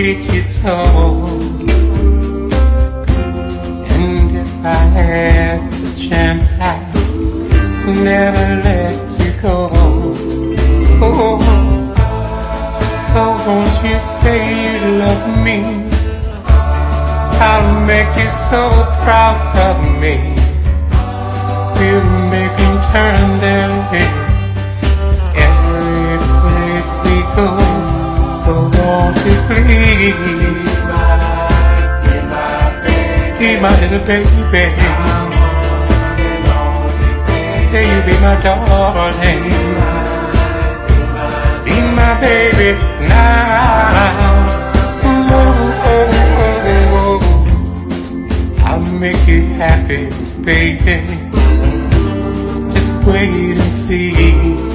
needed you so. And if I had the chance, I'd never let you go. Oh, so won't you say you love me? I'll make you so proud of me. We'll make them turn their heads every place we go. So won't you please be my little baby? Say you be my darling, be my baby now. I'll make you happy, baby. Just wait and see.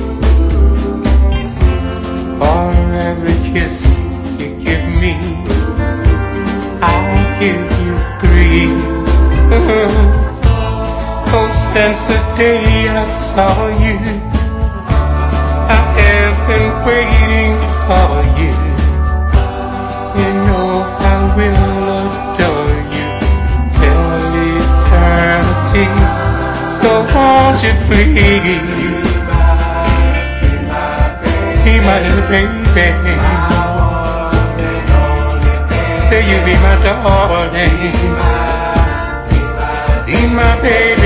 For every kiss you give me, I'll give you 3. Oh, since the day I saw you, I have been waiting for you. You know I will adore you till eternity. So won't you please be my little baby? Say you be my darling, be my baby.